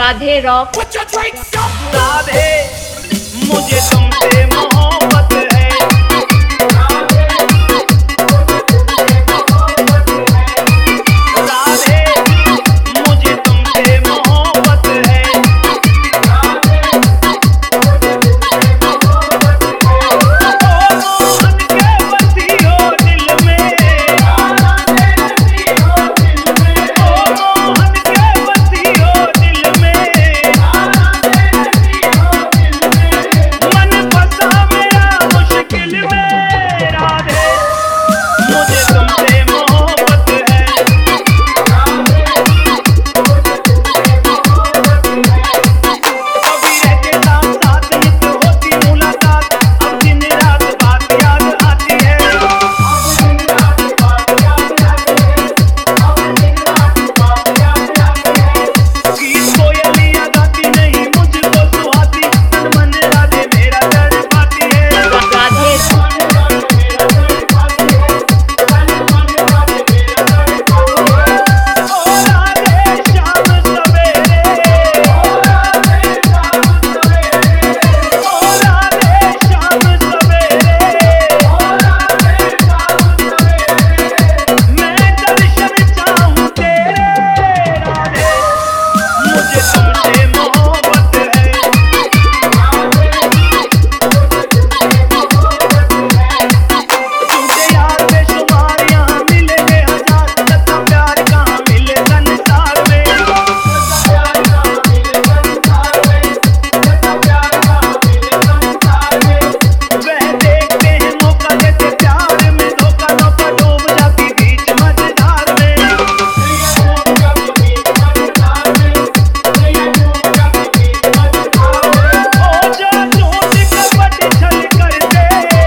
Radhe rock. Radhe मुझे तुमसे मोहब्बत है, राधे मुझे तुमसे मोहब्बत है, ओ मोहन के बसी हो दिल में, ओ मोहन के बसी हो दिल में, मन फंसा मेरा मुश्किल में, राधे मुझे तुमसे मोहब्बत है। कभी रहते साथ साथ नित होती मुलाकात, अब दिन रात बात याद आती है, गीत कोयलियां गाती नहीं मुझको सुहाती, तन मन राधे मेरा तड़पाती है, राधे ओ राधे शाम सवेरे, ओ राधे शाम सवेरे, मैं दर्शन चाहूं तेरे, राधे मुझे तुमसे मोहब्बत है, तुझे यार बेशुमार यहाँ मिलेंगे हजार, लता प्यार कहाँ मिले संसार में, वह देखते हैं मौका देते प्यार में, धोखा धोखा डूब जाती बीच मझधार में, ओ जो झूठ कपट छल करते,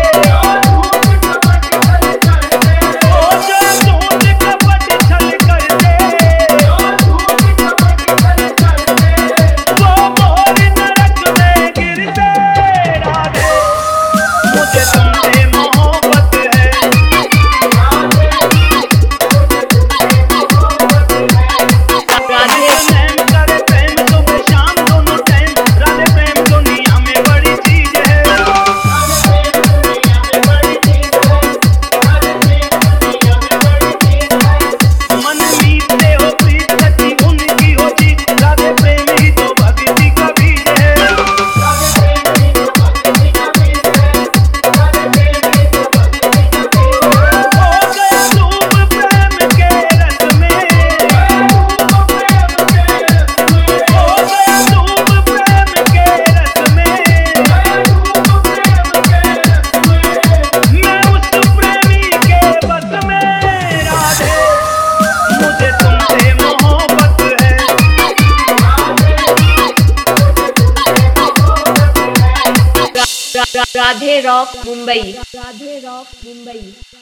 ओ जो झूठ कपट छल करते, वो मोर नरक में गिरते, राधे मुझे तुमसे मोहब्बत है, राधे प्रेम करे प्रेम सुबह शाम दोनों टाइम, राधे प्रेम दुनिया में बड़ी चीज है, मन मीतते हो प्रीत सच्ची उनकी हो जीत, राधे प्रेम ही तो भक्ति का बीज है, हो गया डूब प्रेम के रस में, हो गया डूब प्रेम के रस में, मैं उस प्रेमी के बस में, राधे मुझे तुमसे मोहब्बत है, राधे रॉक मुंबई। राधे रॉक मुंबई।